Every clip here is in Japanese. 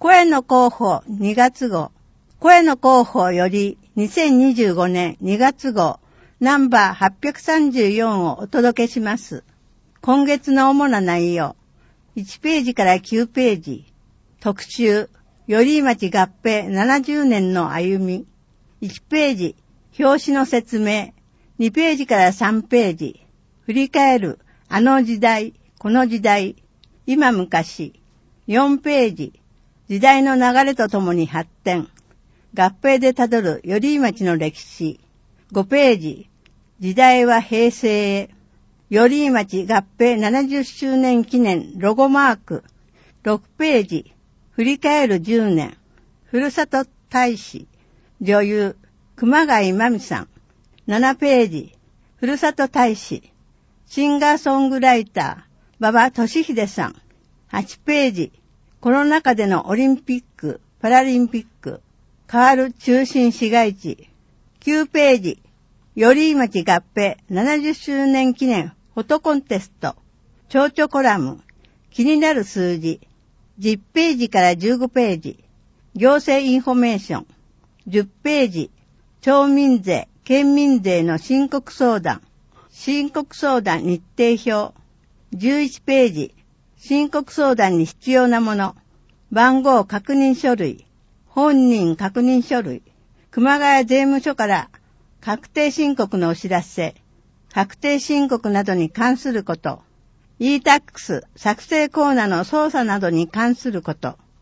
声の広報2月号。声の広報より2025年2月号ナンバー834をお届けします。今月の主な内容。1ページから9ページ。特集。寄居町合併70年の歩み。1ページ。表紙の説明。2ページから3ページ。振り返る。あの時代、この時代。今昔。4ページ。時代の流れとともに発展。合併でたどる寄居町の歴史。5ページ。時代は平成へ。寄居町合併70周年記念ロゴマーク。6ページ。振り返る10年。ふるさと大使。女優。熊谷真美さん。7ページ。ふるさと大使。シンガーソングライター。馬場俊秀さん。8ページ。コロナ禍でのオリンピック、パラリンピック。変わる中心市街地。9ページ。寄居町合併70周年記念フォトコンテスト。蝶々コラム。気になる数字。10ページから15ページ。行政インフォメーション。10ページ。町民税、県民税の申告相談。申告相談日程表。11ページ。申告相談に必要なもの。番号確認書類。本人確認書類。熊谷税務署から確定申告のお知らせ。確定申告などに関すること。e-tax 作成コーナーの操作などに関すること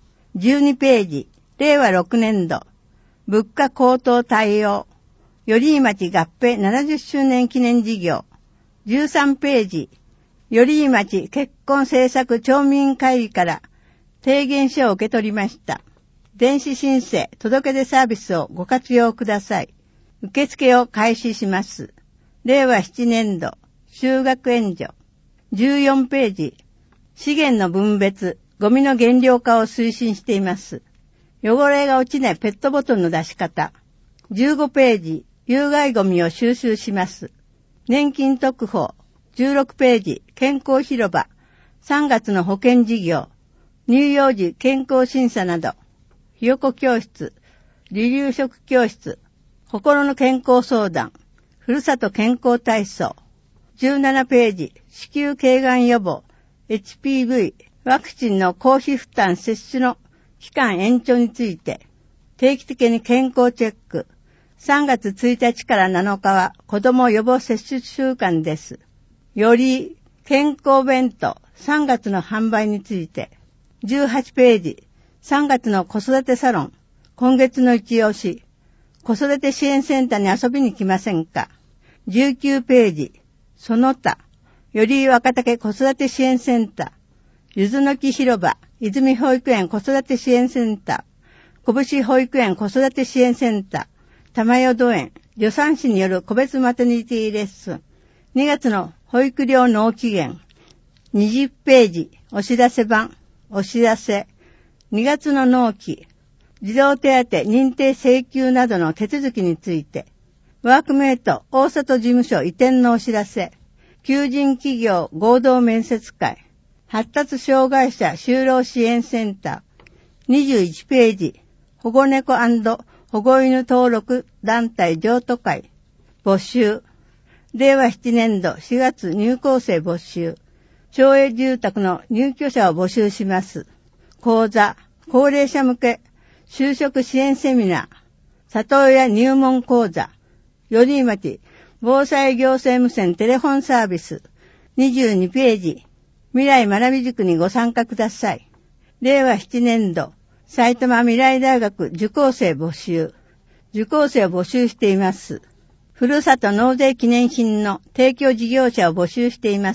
。12ページ。令和6年度。物価高騰対応。寄居町合併70周年記念事業。13ページ。寄居町結婚政策町民会議から提言書を受け取りました。電子申請、届出サービスをご活用ください。受付を開始します。令和7年度、就学援助。14ページ。資源の分別、ゴミの減量化を推進しています。汚れが落ちないペットボトルの出し方。15ページ。有害ゴミを収集します。年金特報。16ページ。健康広場。3月の保険事業。乳幼児健康審査など。ひよこ教室。離乳食教室。心の健康相談。ふるさと健康体操。17ページ。子宮頸がん予防。HPV。ワクチンの公費負担接種の期間延長について。定期的に健康チェック。3月1日から7日は子ども予防接種週間です。より健康弁当3月の販売について。18ページ。3月の子育てサロン。今月の一押し。子育て支援センターに遊びに来ませんか。19ページ。その他。より若竹子育て支援センター。ゆずの木広場。泉保育園子育て支援センター。拳保育園子育て支援センター。玉淀園。助産師による個別マタニティレッスン。2月の保育料納期限。20ページ。お知らせ版。お知らせ。2月の納期。児童手当認定請求などの手続きについて。ワークメイト大里事務所移転のお知らせ。求人企業合同面接会。発達障害者就労支援センター。21ページ。保護猫&保護犬登録団体譲渡会。募集。令和7年度4月入校生募集。町営住宅の入居者を募集します。講座。高齢者向け就職支援セミナー。里親入門講座。寄居町防災行政無線テレフォンサービス。22ページ。未来学び塾にご参加ください。令和7年度埼玉未来大学受講生募集。受講生を募集しています。ふるさと納税記念品の提供事業者を募集しています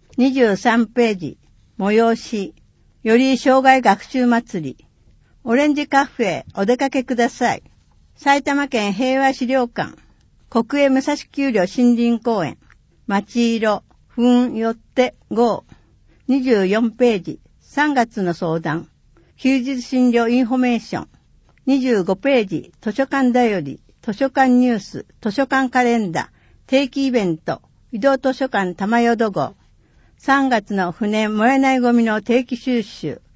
。23ページ。催し。より障害学習祭り。オレンジカフェへお出かけください。埼玉県平和資料館。国営武蔵丘陵森林公園。町色。よって号。24ページ。3月の相談。休日診療インフォメーション。25ページ。図書館だより。図書館ニュース。図書館カレンダー。定期イベント。移動図書館玉淀号。3月の不燃燃えないゴミの定期収集。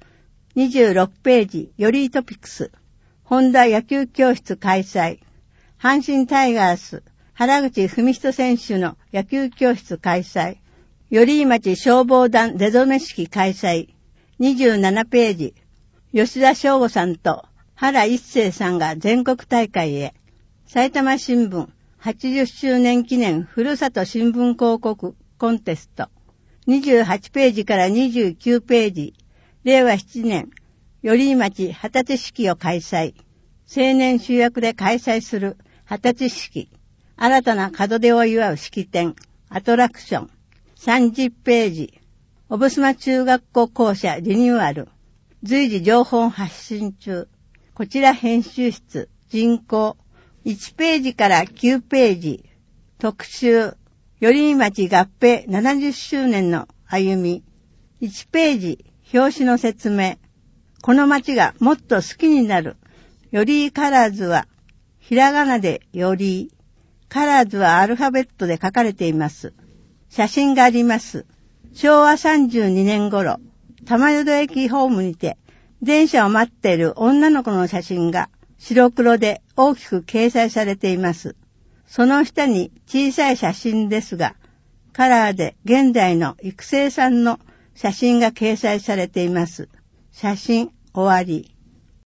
26ページ、よりトピックス。本田野球教室開催。阪神タイガース、原口文人選手の野球教室開催。寄居町消防団出初め式開催。27ページ、吉田翔吾さんと原一成さんが全国大会へ。埼玉新聞80周年記念ふるさと新聞広告コンテスト。28ページから29ページ、令和7年、寄居町二十歳式を開催。青年主役で開催する二十歳式。新たな門出を祝う式典、アトラクション。30ページ、小布島中学校校舎リニューアル。随時情報発信中。こちら編集室、人口。1ページから9ページ。特集。寄居町合併70周年の歩み。1ページ。表紙の説明。この町がもっと好きになる。寄居カラーズは、ひらがなで寄居。カラーズはアルファベットで書かれています。写真があります。昭和32年頃、玉淀駅ホームにて、電車を待っている女の子の写真が白黒で大きく掲載されています。その下に小さい写真ですが、カラーで現代の育成さんの写真が掲載されています。写真終わり。